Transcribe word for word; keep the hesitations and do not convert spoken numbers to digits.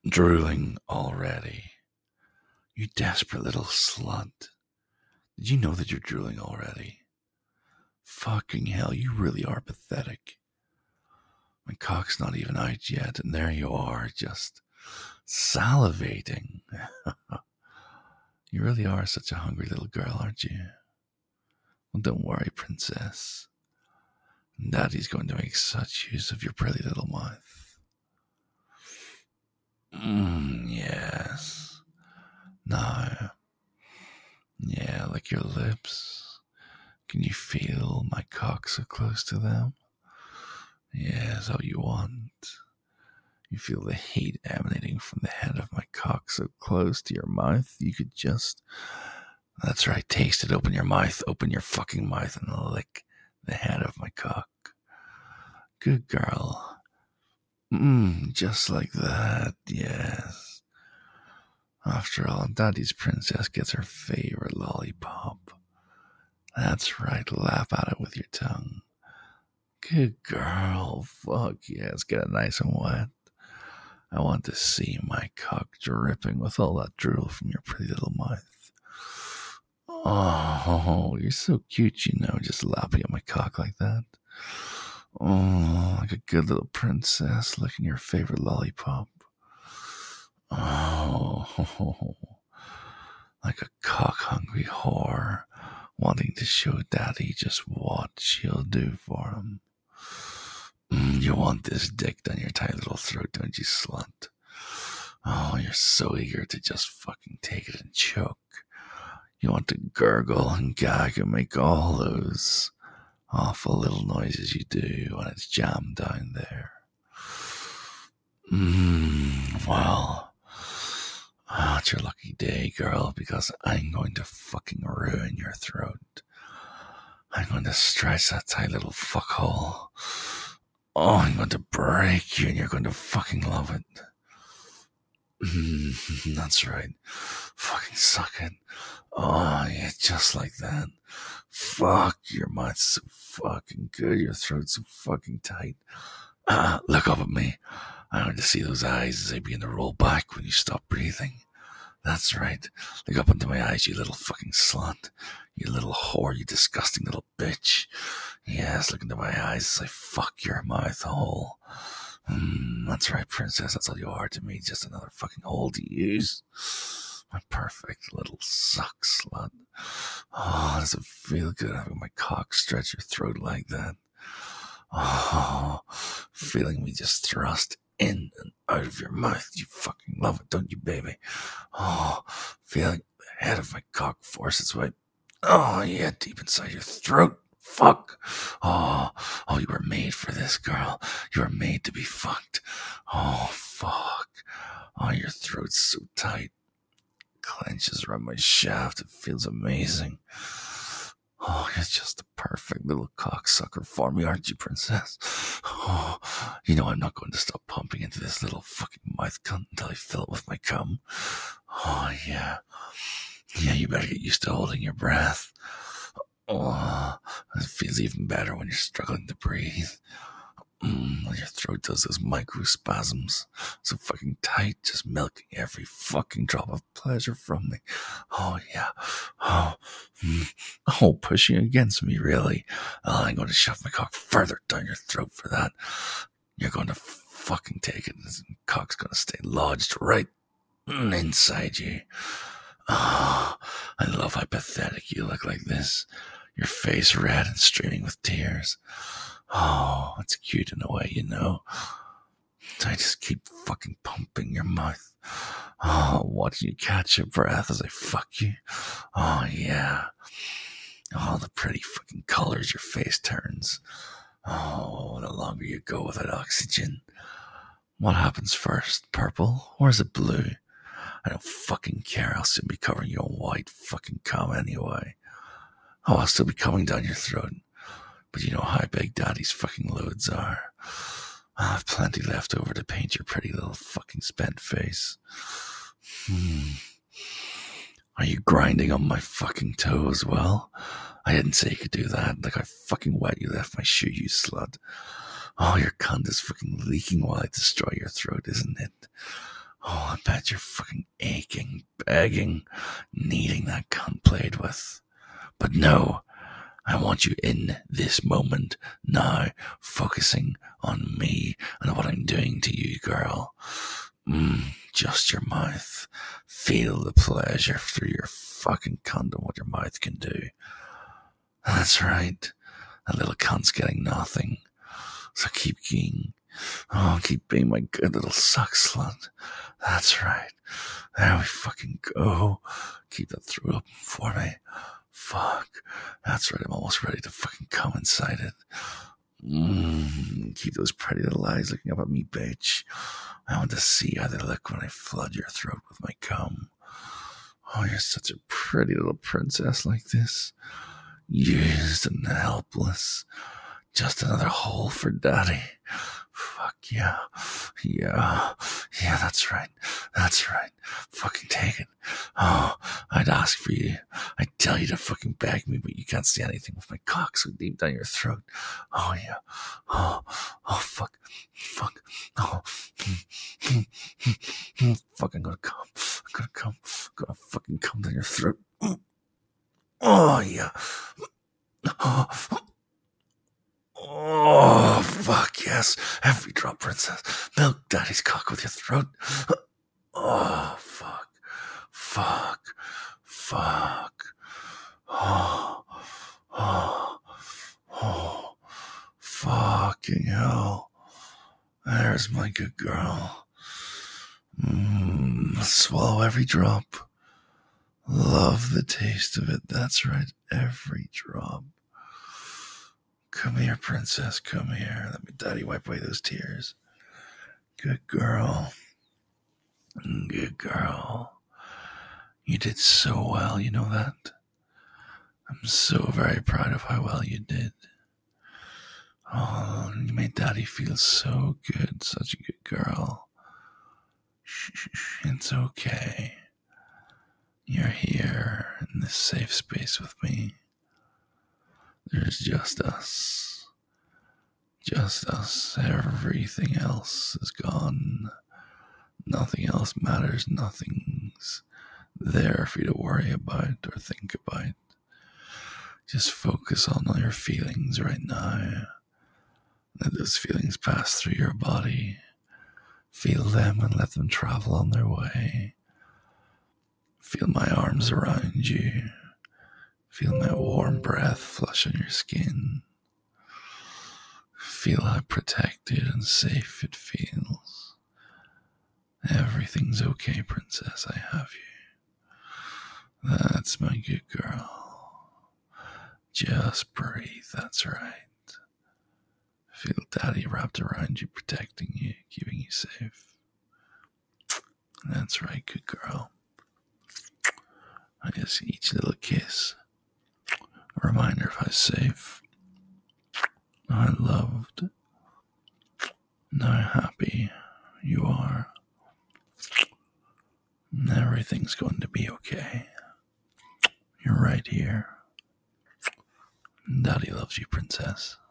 Drooling already. You desperate little slut. Did you know that you're drooling already? Fucking hell, you really are pathetic. My cock's not even out yet, and there you are, just salivating. You really are such a hungry little girl, aren't you? Well, don't worry, princess. Daddy's going to make such use of your pretty little mouth. Mm, yes. Now, yeah, lick your lips. Can you feel my cock so close to them? Yes, all you want. You feel the heat emanating from the head of my cock so close to your mouth, you could just... That's right, taste it. Open your mouth. Open your fucking mouth and lick the head of my cock. Good girl. Mmm, just like that, yes. After all, Daddy's princess gets her favorite lollipop. That's right, lap at it with your tongue. Good girl. Fuck yes, get it nice and wet. I want to see my cock dripping with all that drool from your pretty little mouth. Oh, you're so cute, you know, just lapping at my cock like that. Oh, like a good little princess licking your favorite lollipop. Oh, like a cock-hungry whore wanting to show Daddy just what she'll do for him. Mm, you want this dick down your tight little throat, don't you, slut? Oh, you're so eager to just fucking take it and choke. You want to gurgle and gag and make all those awful little noises you do when it's jammed down there. Mmm, well, oh, it's your lucky day, girl, because I'm going to fucking ruin your throat. I'm going to stretch that tight little fuckhole. Oh, I'm going to break you and you're going to fucking love it. Mm, that's right. Fucking suck it. Oh, yeah, just like that. Fuck, your mouth's so fucking good. Your throat's so fucking tight. Ah, look up at me. I want to see those eyes as they begin to roll back when you stop breathing. That's right. Look up into my eyes, you little fucking slut. You little whore, you disgusting little bitch. Yes, look into my eyes as I fuck your mouth hole. Mm, that's right, princess. That's all you are to me. Just another fucking hole to use. My perfect little suck slut. Oh, does it feel good having my cock stretch your throat like that? Oh, feeling me just thrust in and out of your mouth. You fucking love it, don't you, baby? Oh, feeling the head of my cock force its way. Oh, yeah, deep inside your throat. Fuck. Oh, oh, you were made for this, girl. You were made to be fucked. Oh, fuck. Oh, your throat's so tight. Clenches around my shaft. It feels amazing. Oh, you're just the perfect little cocksucker for me, aren't you, princess? Oh, you know I'm not going to stop pumping into this little fucking mouth cunt until I fill it with my cum. Oh, yeah. Yeah, you better get used to holding your breath. Oh, it feels even better when you're struggling to breathe. Mm, when your throat does those microspasms, so fucking tight, just milking every fucking drop of pleasure from me. Oh, yeah. Oh, mm. Oh, pushing against me, really? Oh, I'm going to shove my cock further down your throat for that. You're going to fucking take it, and the cock's going to stay lodged right inside you. Oh, I love how pathetic you look like this. Your face red and streaming with tears. Oh, it's cute in a way, you know. So I just keep fucking pumping your mouth. Oh, watching you catch your breath as I fuck you. Oh, yeah. Oh, the pretty fucking colors your face turns. Oh, the longer you go without oxygen. What happens first? Purple? Or is it blue? I don't fucking care. I'll soon be covering you in white fucking cum anyway. Oh, I'll still be coming down your throat. But you know how big Daddy's fucking loads are. I have plenty left over to paint your pretty little fucking spent face. Hmm. Are you grinding on my fucking toe as well? I didn't say you could do that. Like I fucking wet you left my shoe, you slut. Oh, your cunt is fucking leaking while I destroy your throat, isn't it? Oh, I bet you're fucking aching, begging, needing that cunt played with. But no, I want you in this moment, now, focusing on me and what I'm doing to you, girl. Mm, just your mouth. Feel the pleasure through your fucking cunt and what your mouth can do. That's right. That little cunt's getting nothing. So keep being, oh, keep being my good little suck slut. That's right. There we fucking go. Keep that throat open for me. Fuck. That's right. I'm almost ready to fucking come inside it. Mm, keep those pretty little eyes looking up at me, bitch. I want to see how they look when I flood your throat with my cum. Oh, you're such a pretty little princess like this. Used and helpless. Just another hole for daddy. Fuck yeah. Yeah. Yeah, that's right. That's right. Fucking take it. Oh, I'd ask for you. I'd tell you to fucking beg me, but you can't see anything with my cock so deep down your throat. Oh, yeah. Oh, oh, fuck. Fuck. Oh. Fuck, I'm gonna come. I'm gonna come. I'm gonna fucking come down your throat. Oh, yeah. Oh. Oh, fuck yes. Every drop, princess. Milk daddy's cock with your throat. Oh, fuck. Fuck. Fuck. Oh. Oh. Oh. Fucking hell. There's my good girl. Mmm. Swallow every drop. Love the taste of it. That's right. Every drop. Come here, princess. Come here. Let me daddy wipe away those tears. Good girl. Good girl. You did so well, you know that? I'm so very proud of how well you did. Oh, you made daddy feel so good. Such a good girl. Shh, shh, shh. It's okay. You're here in this safe space with me. There's just us. Just us. Everything else is gone. Nothing else matters. Nothing's there for you to worry about or think about. Just focus on all your feelings right now. Let those feelings pass through your body. Feel them and let them travel on their way. Feel my arms around you. Feel my warm breath flush on your skin. Feel how protected and safe it feels. Everything's okay, princess. I have you. That's my good girl. Just breathe. That's right. Feel daddy wrapped around you, protecting you, keeping you safe. That's right, good girl. I guess each little kiss, a reminder of how safe, how loved, and how happy you are. And everything's going to be okay. You're right here. Daddy loves you, princess.